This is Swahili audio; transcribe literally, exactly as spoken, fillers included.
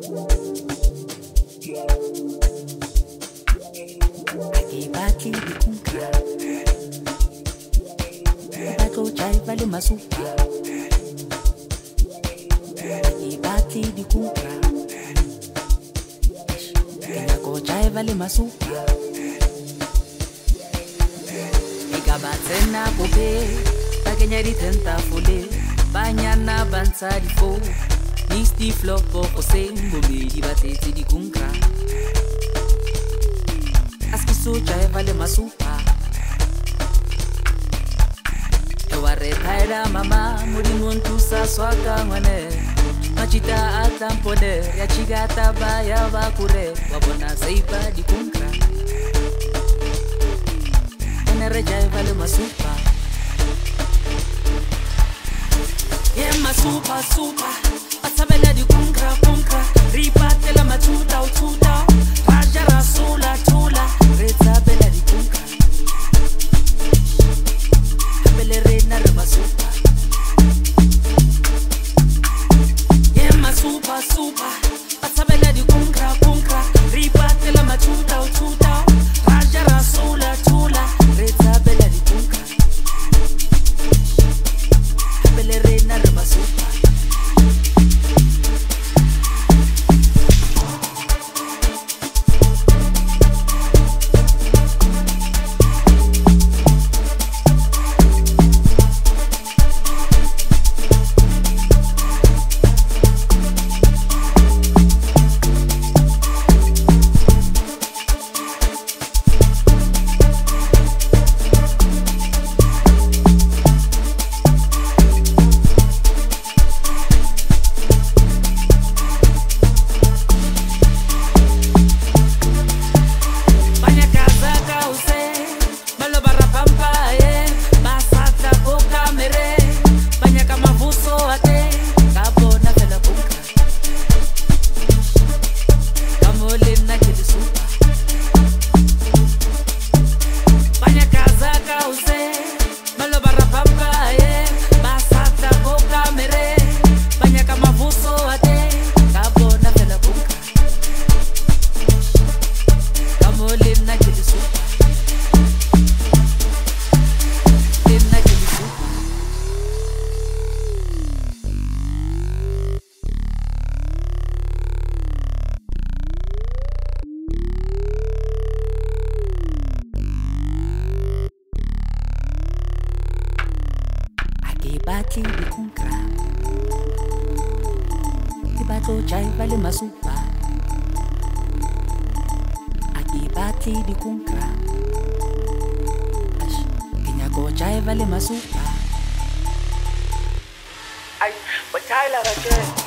Akibaki dikunka Bato chai vale masupa Akibaki dikunka Kenya ko chai vale masupa Ikabatena pope Takenya ritenta fole Banyana bansa di fo Nisti flopo kose Mbombe di batete dikunka Askisocha vale masupa Ewa retaira mama Muri muntu sa swaka mwane Machita atampone Ya chigata baya bakure Wabona seiba di kunkra Enereja vale masupa Ye masupa supa Atabela di kunkra kunkra Ripate la matuta ututa Raja rasula tula Reza bela di kunkra Abele reina remasupa Ye masupa supa Atabela di kunkra kunkra Ripate la matuta ututa Raja rasula tula Reza bela di kunkra Abele reina remasupa Akibaki dikunka Kibato chai vale masupa Akibaki dikunka Kenya ko chai vale masupa Ay, pues chai la rache